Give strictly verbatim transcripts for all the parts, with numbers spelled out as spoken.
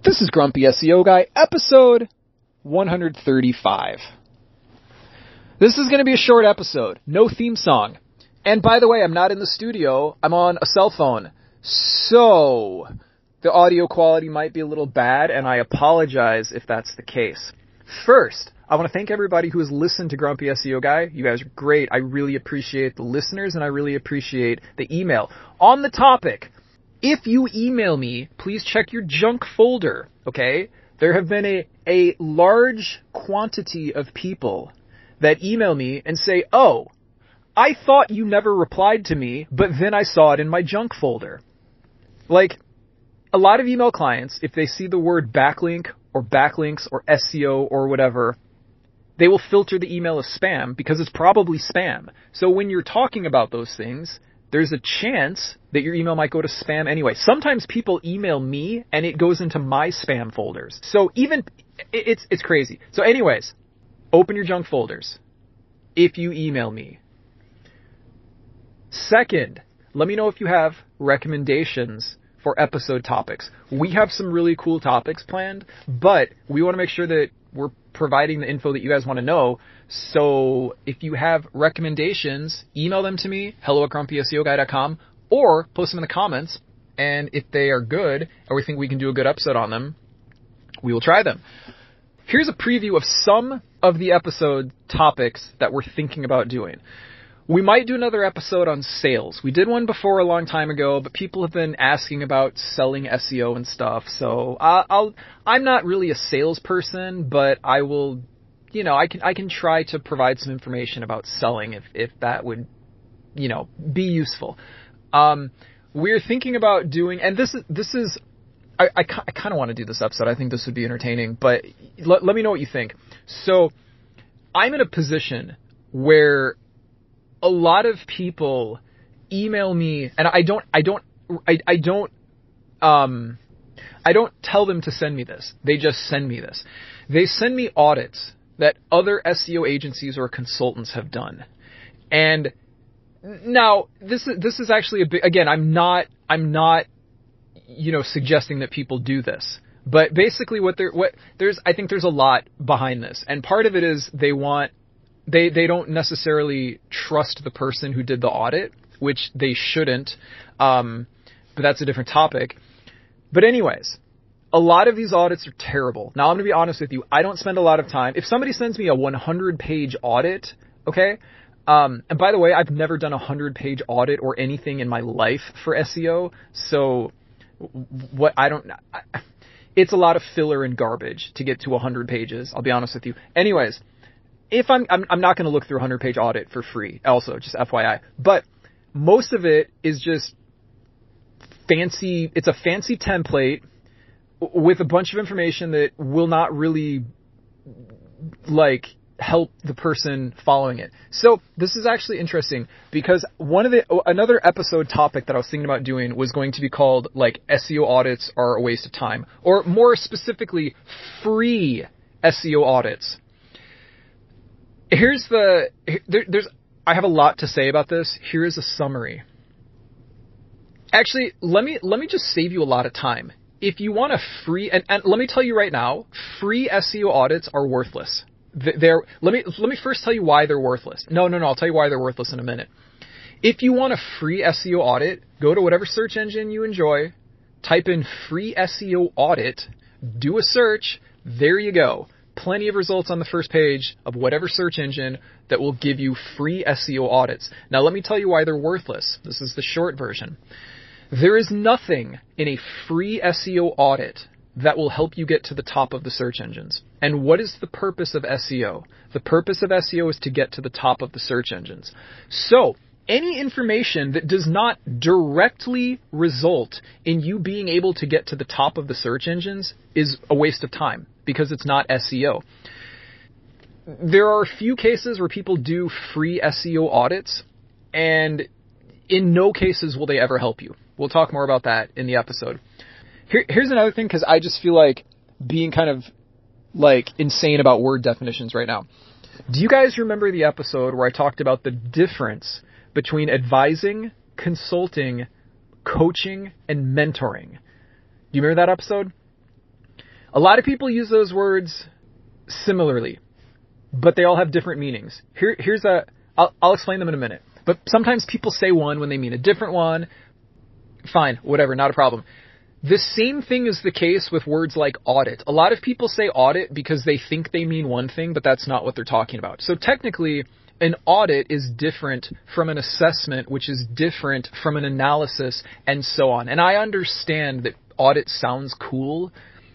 This is Grumpy S E O Guy, episode one hundred thirty-five. This is going to be a short episode, no theme song. And by the way, I'm not in the studio, I'm on a cell phone. So, the audio quality might be a little bad, and I apologize if that's the case. First, I want to thank everybody who has listened to Grumpy S E O Guy. You guys are great. I really appreciate the listeners, and I really appreciate the email. On the topic, if you email me, please check your junk folder, okay? There have been a, a large quantity of people that email me and say, oh, I thought you never replied to me, but then I saw it in my junk folder. Like, a lot of email clients, if they see the word backlink or backlinks or S E O or whatever, they will filter the email as spam because it's probably spam. So when you're talking about those things, there's a chance that your email might go to spam anyway. Sometimes people email me and it goes into my spam folders. So even, it's it's crazy. So anyways, open your junk folders if you email me. Second, let me know if you have recommendations for episode topics. We have some really cool topics planned, but we want to make sure that we're providing the info that you guys want to know. So if you have recommendations, email them to me, hello at grumpy S E O guy dot com, or post them in the comments. And if they are good, or we think we can do a good episode on them, we will try them. Here's a preview of some of the episode topics that we're thinking about doing. We might do another episode on sales. We did one before a long time ago, but people have been asking about selling S E O and stuff. So I'll, I'll I'm not really a salesperson, but I will, you know, I can I can try to provide some information about selling if if that would, you know, be useful. Um, we're thinking about doing, and this is this is, I I, I kind of want to do this episode. I think this would be entertaining, but let let me know what you think. So I'm in a position where a lot of people email me, and I don't, I don't, I, I don't, um, I don't tell them to send me this. They just send me this. They send me audits that other S E O agencies or consultants have done. And now this is, this is actually a big, again, I'm not, I'm not, you know, suggesting that people do this, but basically what they're, what there's, I think there's a lot behind this. And part of it is they want, They they don't necessarily trust the person who did the audit, which they shouldn't, um, but that's a different topic. But anyways, a lot of these audits are terrible. Now, I'm going to be honest with you. I don't spend a lot of time. If somebody sends me a one hundred page audit, okay, um, and by the way, I've never done a one hundred page audit or anything in my life for S E O, so what I don't I, it's a lot of filler and garbage to get to one hundred pages. I'll be honest with you. Anyways, If I'm, I'm, I'm not going to look through a one hundred page audit for free, also, just F Y I. But most of it is just fancy, it's a fancy template with a bunch of information that will not really, like, help the person following it. So this is actually interesting because one of the, another episode topic that I was thinking about doing was going to be called, like, S E O audits are a waste of time. Or more specifically, free S E O audits. Here's the, there, there's, I have a lot to say about this. Here is a summary. Actually, let me, let me just save you a lot of time. If you want a free, and, and let me tell you right now, free S E O audits are worthless. They're, let me, let me first tell you why they're worthless. No, no, no, I'll tell you why they're worthless in a minute. If you want a free S E O audit, go to whatever search engine you enjoy, type in free S E O audit, do a search, there you go. Plenty of results on the first page of whatever search engine that will give you free S E O audits. Now, let me tell you why they're worthless. This is the short version. There is nothing in a free S E O audit that will help you get to the top of the search engines. And what is the purpose of S E O? The purpose of S E O is to get to the top of the search engines. So, any information that does not directly result in you being able to get to the top of the search engines is a waste of time because it's not S E O. There are a few cases where people do free S E O audits, and in no cases will they ever help you. We'll talk more about that in the episode. Here, here's another thing, because I just feel like being kind of like insane about word definitions right now. Do you guys remember the episode where I talked about the difference between advising, consulting, coaching, and mentoring? Do you remember that episode? A lot of people use those words similarly, but they all have different meanings. Here, here's a, I'll, I'll explain them in a minute. But sometimes people say one when they mean a different one. Fine, whatever, not a problem. The same thing is the case with words like audit. A lot of people say audit because they think they mean one thing, but that's not what they're talking about. So technically, an audit is different from an assessment, which is different from an analysis, and so on. And I understand that audit sounds cool,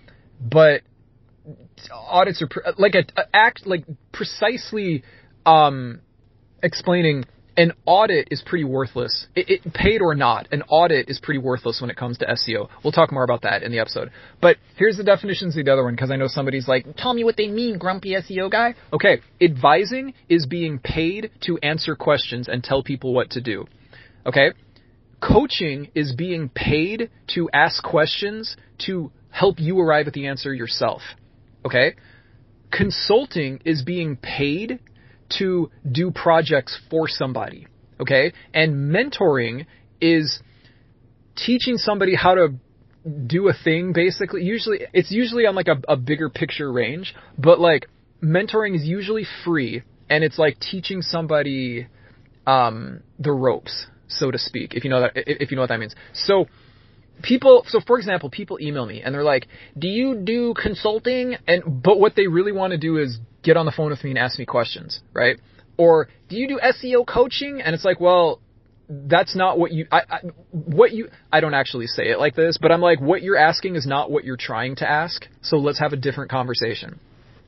but audits are pre- like a, a act like precisely um, explaining. An audit is pretty worthless. It, it paid or not, an audit is pretty worthless when it comes to S E O. We'll talk more about that in the episode. But here's the definitions of the other one, because I know somebody's like, tell me what they mean, grumpy S E O guy. Okay, advising is being paid to answer questions and tell people what to do. Okay, coaching is being paid to ask questions to help you arrive at the answer yourself. Okay, consulting is being paid to do projects for somebody, okay? And mentoring is teaching somebody how to do a thing, basically. Usually, it's usually on like a, a bigger picture range, but like mentoring is usually free, and it's like teaching somebody um, the ropes, so to speak, if you know that, if you know what that means. So people, so for example, people email me and they're like, do you do consulting? And, but what they really want to do is get on the phone with me and ask me questions, right? Or do you do S E O coaching? And it's like, well, that's not what you, I, I, what you, I don't actually say it like this, but I'm like, what you're asking is not what you're trying to ask. So let's have a different conversation.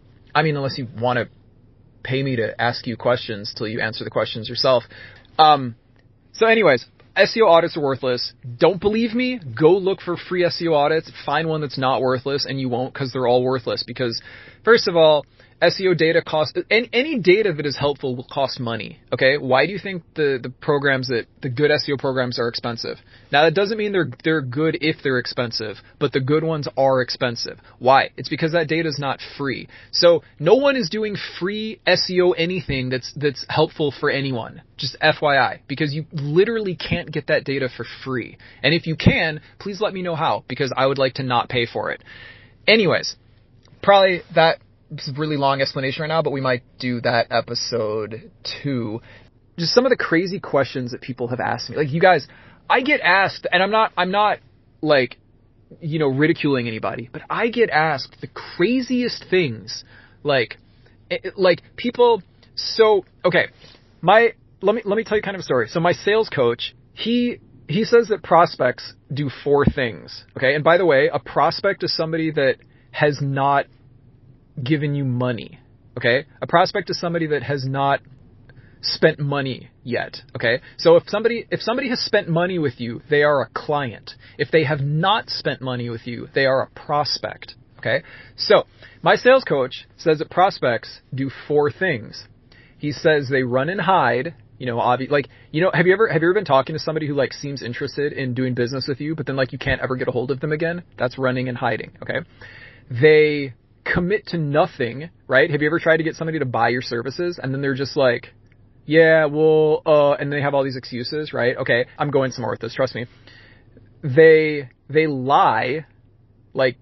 I mean, unless you want to pay me to ask you questions till you answer the questions yourself. Um, so anyways, S E O audits are worthless. Don't believe me? Go look for free S E O audits. Find one that's not worthless, and you won't, because they're all worthless. Because first of all, S E O data costs, any, any data that is helpful will cost money, okay? Why do you think the, the programs that, the good S E O programs are expensive? Now, that doesn't mean they're, they're good if they're expensive, but the good ones are expensive. Why? It's because that data is not free. So, no one is doing free S E O anything that's, that's helpful for anyone. Just F Y I, because you literally can't get that data for free. And if you can, please let me know how, because I would like to not pay for it. Anyways, probably that, it's a really long explanation right now, but we might do that episode two. Just some of the crazy questions that people have asked me. Like, you guys, I get asked, and I'm not, I'm not like, you know, ridiculing anybody, but I get asked the craziest things. Like, it, like people, so, okay, my, let me, let me tell you kind of a story. So my sales coach, he, he says that prospects do four things. Okay. And by the way, a prospect is somebody that has not given you money, okay? A prospect is somebody that has not spent money yet, okay? So if somebody if somebody has spent money with you, they are a client. If they have not spent money with you, they are a prospect, okay? So my sales coach says that prospects do four things. He says they run and hide. You know, obvi- like, you know, have you ever have you ever been talking to somebody who like seems interested in doing business with you, but then like you can't ever get a hold of them again? That's running and hiding, okay? They commit to nothing, right? Have you ever tried to get somebody to buy your services and then they're just like, yeah, well, uh, and they have all these excuses, right? Okay, I'm going somewhere with this, trust me. They, they lie, like,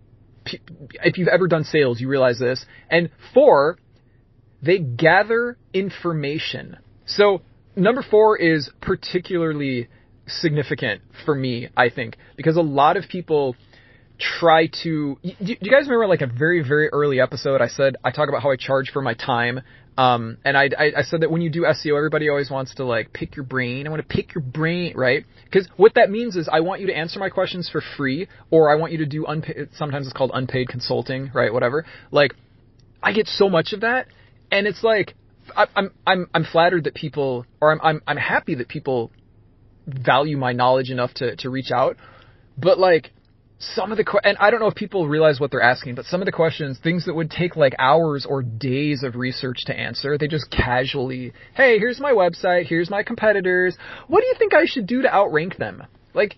if you've ever done sales, you realize this. And four, they gather information. So number four is particularly significant for me, I think, because a lot of people try to, do you guys remember like a very, very early episode? I said, I talk about how I charge for my time. Um, and I, I, I said that when you do S E O, everybody always wants to like pick your brain. I want to pick your brain, right? Because what that means is I want you to answer my questions for free, or I want you to do unpaid, sometimes it's called unpaid consulting, right? Whatever. Like, I get so much of that. And it's like, I, I'm, I'm, I'm flattered that people, or I'm, I'm, I'm happy that people value my knowledge enough to, to reach out. But like, some of the, and I don't know if people realize what they're asking, but some of the questions, things that would take like hours or days of research to answer, they just casually, hey, here's my website, here's my competitors. What do you think I should do to outrank them? Like,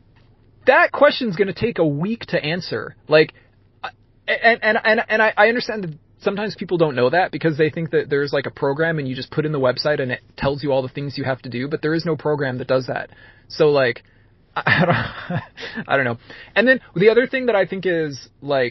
that question's going to take a week to answer. Like, and, and, and, and I, I understand that sometimes people don't know that because they think that there's like a program and you just put in the website and it tells you all the things you have to do, but there is no program that does that. So like, I don't, I don't know. And then the other thing that I think is like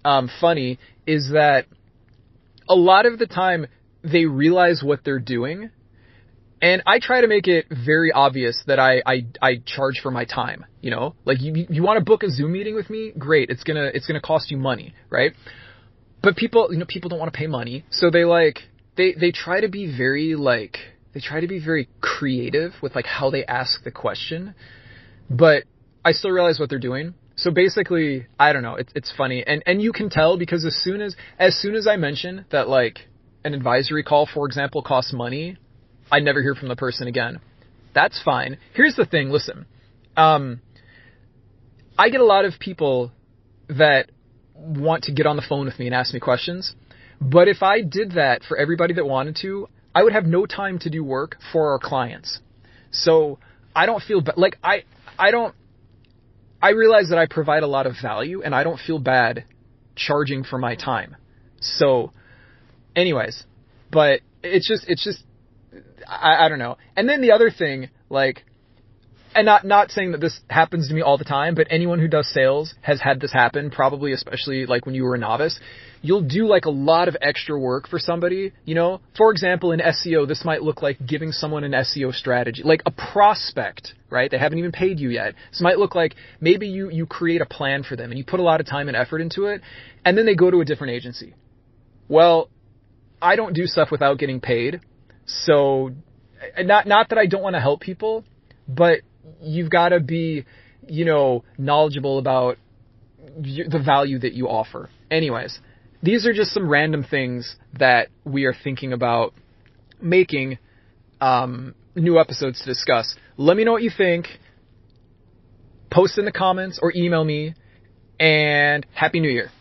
um, funny is that a lot of the time they realize what they're doing, and I try to make it very obvious that I, I, I charge for my time, you know, like you, you want to book a Zoom meeting with me? Great. It's going to, it's going to cost you money, right? But people, you know, people don't want to pay money. So they like, they, they try to be very like, they try to be very creative with like how they ask the question, but I still realize what they're doing. So basically, I don't know, it's, it's funny. And, and you can tell because as soon as, as soon as I mention that like an advisory call, for example, costs money, I never hear from the person again. That's fine. Here's the thing. Listen, um, I get a lot of people that want to get on the phone with me and ask me questions. But if I did that for everybody that wanted to, I would have no time to do work for our clients. So I don't feel ba- like I, I don't, I realize that I provide a lot of value and I don't feel bad charging for my time. So anyways, but it's just, it's just, I, I don't know. And then the other thing, like, and not, not saying that this happens to me all the time, but anyone who does sales has had this happen, probably especially like when you were a novice. You'll do like a lot of extra work for somebody, you know, for example, in S E O, this might look like giving someone an S E O strategy, like a prospect, right? They haven't even paid you yet. This might look like maybe you, you create a plan for them and you put a lot of time and effort into it, and then they go to a different agency. Well, I don't do stuff without getting paid. So not, not that I don't want to help people, but you've got to be, you know, knowledgeable about the value that you offer. Anyways, these are just some random things that we are thinking about making um, new episodes to discuss. Let me know what you think. Post in the comments or email me. And Happy New Year.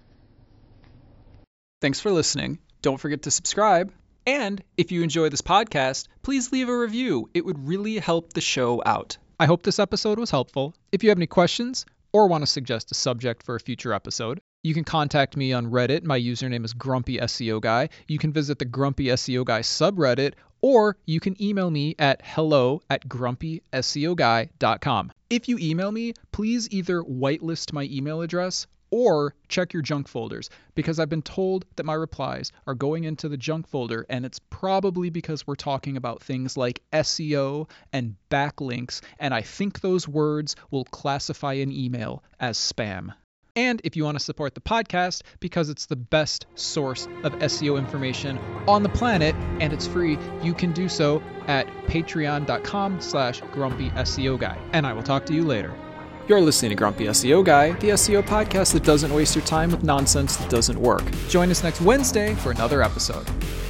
Thanks for listening. Don't forget to subscribe. And if you enjoy this podcast, please leave a review. It would really help the show out. I hope this episode was helpful. If you have any questions or want to suggest a subject for a future episode, you can contact me on Reddit. My username is Grumpy S E O Guy. You can visit the Grumpy S E O Guy subreddit, or you can email me at hello at grumpy S E O guy dot com. If you email me, please either whitelist my email address or check your junk folders, because I've been told that my replies are going into the junk folder, and it's probably because we're talking about things like S E O and backlinks, and I think those words will classify an email as spam. And if you want to support the podcast, because it's the best source of S E O information on the planet, and it's free, you can do so at patreon.com slash grumpy SEO guy. And I will talk to you later. You're listening to Grumpy S E O Guy, the S E O podcast that doesn't waste your time with nonsense that doesn't work. Join us next Wednesday for another episode.